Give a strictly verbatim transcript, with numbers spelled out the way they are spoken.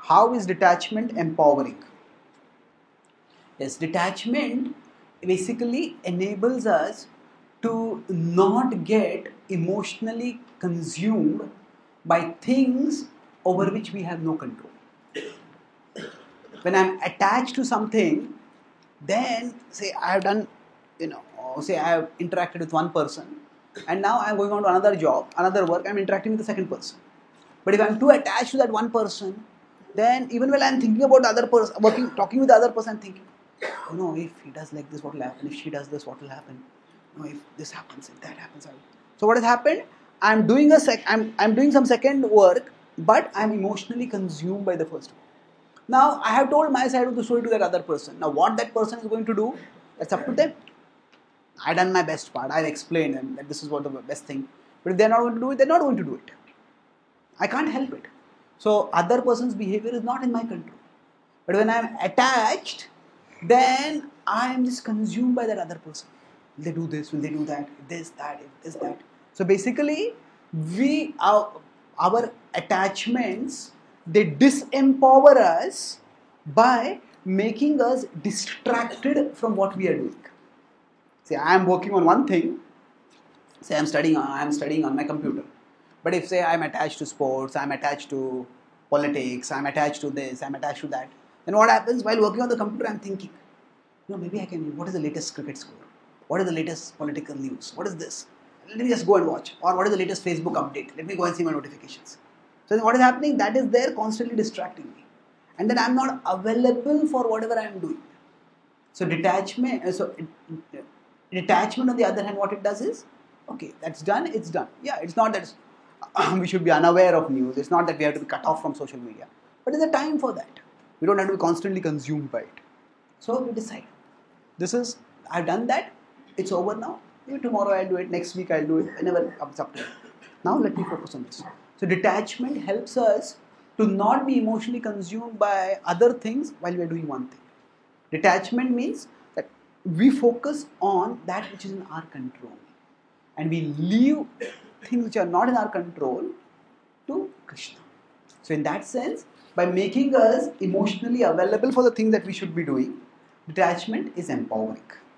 how is detachment empowering? Yes, detachment basically enables us to not get emotionally consumed by things over which we have no control. When I'm attached to something, then say I have done, you know, say I have interacted with one person, and now I'm going on to another job, another work, I'm interacting with the second person. But if I'm too attached to that one person, then even when I'm thinking about the other person, working, talking with the other person, I'm thinking, oh no, if he does like this, what will happen? If she does this, what will happen? No, if this happens, if that happens, I will. So what has happened? I'm doing a sec. I'm I'm doing some second work, but I'm emotionally consumed by the first one. Now I have told my side of the story to that other person. Now what that person is going to do, that's up to them. I done my best part. I've explained them that this is what the best thing. But if they're not going to do it, they're not going to do it. I can't help it. So other person's behavior is not in my control. But when I'm attached, then I am just consumed by that other person. Will they do this? Will they do that? This, that, this, that. So basically, we our, our attachments, they disempower us by making us distracted from what we are doing. Say I am working on one thing. Say I'm studying. I am studying on my computer. But if say I'm attached to sports, I'm attached to politics, I'm attached to this, I'm attached to that, then what happens while working on the computer? I'm thinking, you know, maybe I can. What is the latest cricket score? What is the latest political news? What is this? Let me just go and watch. Or what is the latest Facebook update? Let me go and see my notifications. So then what is happening? That is there constantly distracting me, and then I'm not available for whatever I'm doing. So detachment. So detachment, on the other hand, what it does is, okay, that's done. It's done. Yeah, it's not that we should be unaware of news. It's not that we have to be cut off from social media. But there's a time for that. We don't have to be constantly consumed by it. So we decide. This is, I've done that. It's over now. Maybe tomorrow I'll do it. Next week I'll do it. Whenever it comes up to me. Now let me focus on this. So detachment helps us to not be emotionally consumed by other things while we are doing one thing. Detachment means that we focus on that which is in our control. And we leave things which are not in our control to Krishna. So in that sense, by making us emotionally available for the thing that we should be doing, detachment is empowering.